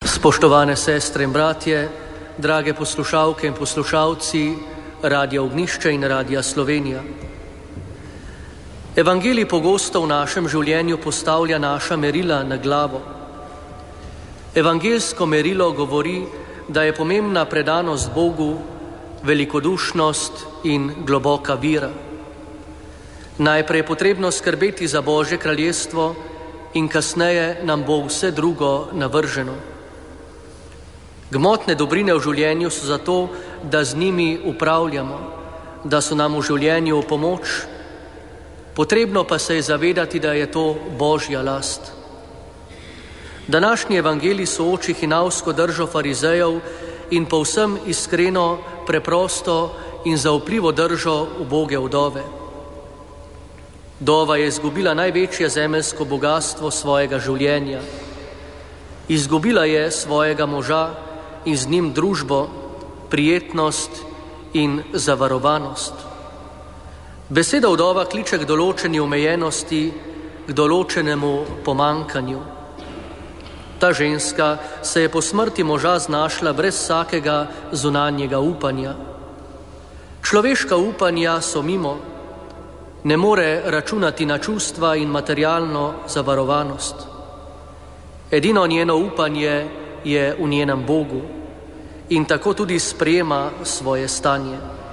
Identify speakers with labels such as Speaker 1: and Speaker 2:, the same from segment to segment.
Speaker 1: Spoštovane sestre in bratje, drage poslušalke in poslušalci Radia Ognjišče in Radia Slovenija. Evangelij pogosto v našem življenju postavlja naša merila na glavo. Evangeljsko merilo govori, da je pomembna predanost Bogu, velikodušnost in globoka vera. Najprej je potrebno skrbeti za Božje kraljestvo in kasneje nam bo vse drugo navrženo. Gmotne dobrine v življenju so zato, da z njimi upravljamo, da so nam v življenju v pomoč. Potrebno pa se je zavedati, da je to Božja last. Današnji evangelij sooči hinavsko držo farizejev in povsem iskreno, preprosto in zaupljivo držo uboge vdove. Vdova je izgubila največje zemeljsko bogastvo svojega življenja. Izgubila je svojega moža in z njim družbo, prijetnost in zavarovanost. Beseda vdova kliče k določeni omejenosti, k določenemu pomankanju. Ta ženska se je po smrti moža znašla brez vsakega zunanjega upanja. Človeška upanja so mimo, ne more računati na čustva in materialno zavarovanost. Edino njeno upanje je v njenem Bogu in tako tudi sprejema svoje stanje.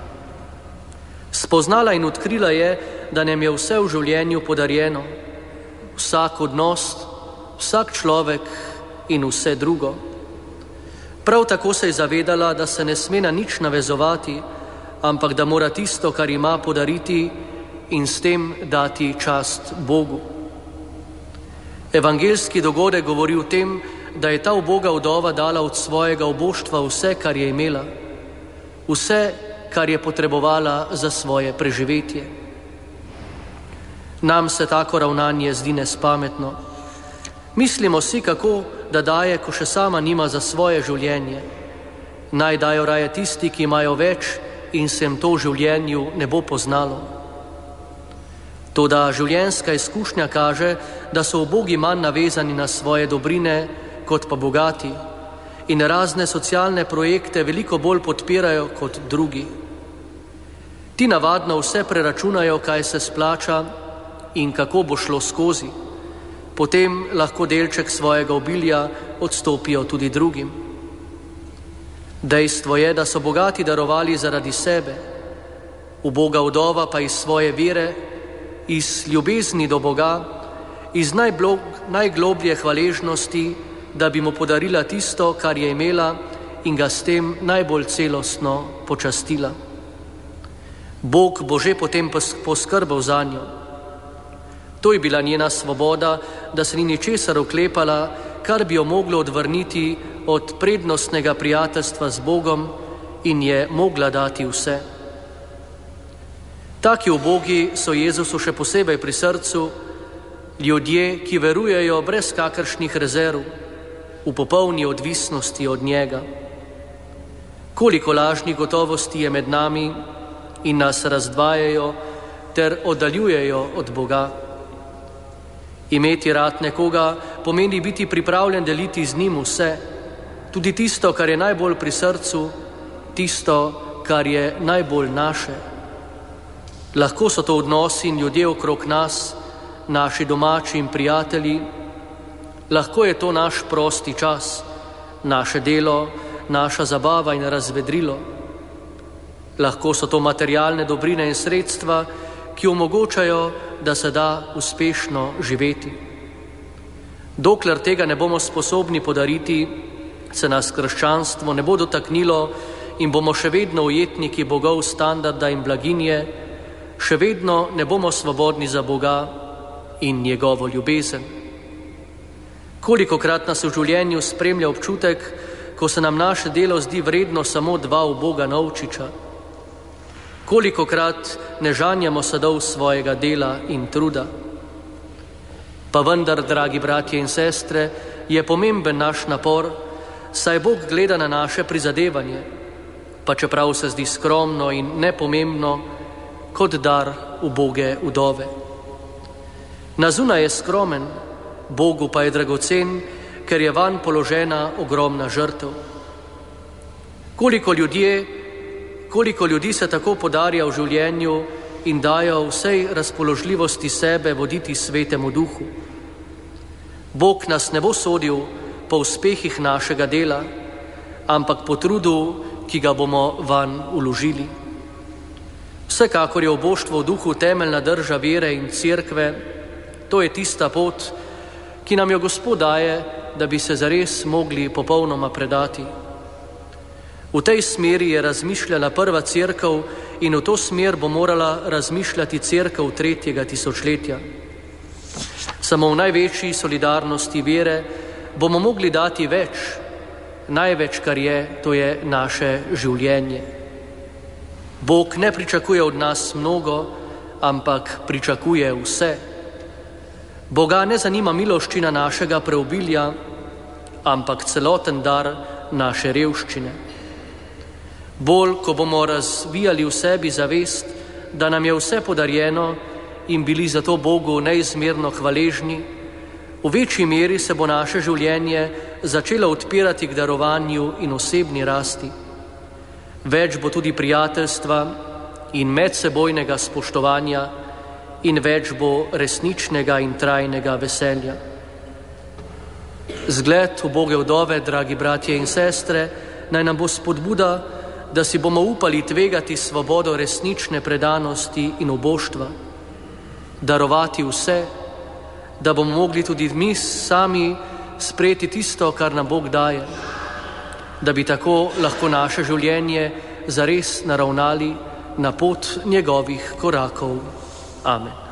Speaker 1: Spoznala in odkrila je, da nam je vse v življenju podarjeno, vsak odnos, vsak človek in vse drugo. Prav tako se je zavedala, da se ne sme na nič navezovati, ampak da mora tisto, kar ima, podariti in s tem dati čast Bogu. Evangeljski dogodek govori o tem, da je ta uboga vdova dala od svojega oboštva vse, kar je imela, vse, kar je potrebovala za svoje preživetje. Nam se tako ravnanje zdi nespametno. Mislimo si, kako da daje, ko še sama nima za svoje življenje. Naj dajo raje tisti, ki imajo več in se jim to v življenju ne bo poznalo. Toda življenjska izkušnja kaže, da so ubogi manj navezani na svoje dobrine kot pa bogati in razne socialne projekte veliko bolj podpirajo kot drugi. Ti navadno vse preračunajo, kaj se splača in kako bo šlo skozi. Potem lahko delček svojega obilja odstopijo tudi drugim. Dejstvo je, da so bogati darovali zaradi sebe, uboga vdova pa iz svoje vere, iz ljubezni do Boga, iz najgloblje hvaležnosti, da bi mu podarila tisto, kar je imela in ga s tem najbolj celostno počastila. Bog bo že potem poskrbel zanjo. To je bila njena svoboda, da se ni ničesar oklepala, kar bi jo moglo odvrniti od prednostnega prijateljstva z Bogom in je mogla dati vse. Taki ubogi so Jezusu še posebej pri srcu, ljudje, ki verujejo brez kakršnih rezerv, v popolni odvisnosti od njega. Koliko lažnih gotovosti je med nami in nas razdvajajo ter oddaljujejo od Boga. Imeti rad nekoga pomeni biti pripravljen deliti z njim vse, tudi tisto, kar je najbolj pri srcu, tisto, kar je najbolj naše. Lahko so to odnosi in ljudje okrog nas, naši domači in prijatelji, lahko je to naš prosti čas, naše delo, naša zabava in razvedrilo. Lahko so to materialne dobrine in sredstva, ki omogočajo, da se da uspešno živeti. Dokler tega ne bomo sposobni podariti, se nas krščanstvo ne bo dotaknilo in bomo še vedno ujetniki bogov standarda in blaginje, še vedno ne bomo svobodni za Boga in njegovo ljubezen. Kolikokrat nas v življenju spremlja občutek, ko se nam naše delo zdi vredno samo 2 uboga novčiča. Kolikokrat ne žanjamo sadov svojega dela in truda. Pa vendar, dragi bratje in sestre, je pomemben naš napor, saj Bog gleda na naše prizadevanje, pa čeprav se zdi skromno in nepomembno, kot dar uboge vdove. Na zunaj je skromen, Bogu pa je dragocen, ker je vanj položena ogromna žrtev. Koliko ljudi se tako podarja v življenju in dajo vsej razpoložljivosti sebe voditi Svetemu Duhu. Bog nas ne bo sodil po uspehih našega dela, ampak po trudu, ki ga bomo vanj vložili. Vsekakor je oboštvo v duhu temeljna drža vere in cerkve. To je tista pot, ki nam jo Gospod daje, da bi se zares mogli popolnoma predati. V tej smeri je razmišljala prva cerkev in v to smer bo morala razmišljati cerkev 3. tisočletja. Samo v največji solidarnosti vere bomo mogli dati več, največ, kar je, to je naše življenje. Bog ne pričakuje od nas mnogo, ampak pričakuje vse. Boga ne zanima miloščina našega preobilja, ampak celoten dar naše revščine. Bolj, ko bomo razvijali v sebi zavest, da nam je vse podarjeno in bili zato Bogu neizmerno hvaležni, v večji meri se bo naše življenje začelo odpirati k darovanju in osebni rasti. Več bo tudi prijateljstva in medsebojnega spoštovanja in več bo resničnega in trajnega veselja. Zgled uboge vdove, dragi bratje in sestre, naj nam bo spodbuda, da si bomo upali tvegati svobodo resnične predanosti in oboštva, darovati vse, da bomo mogli tudi mi sami sprejeti tisto, kar nam Bog daje, da bi tako lahko naše življenje zares naravnali na pot njegovih korakov. Amen.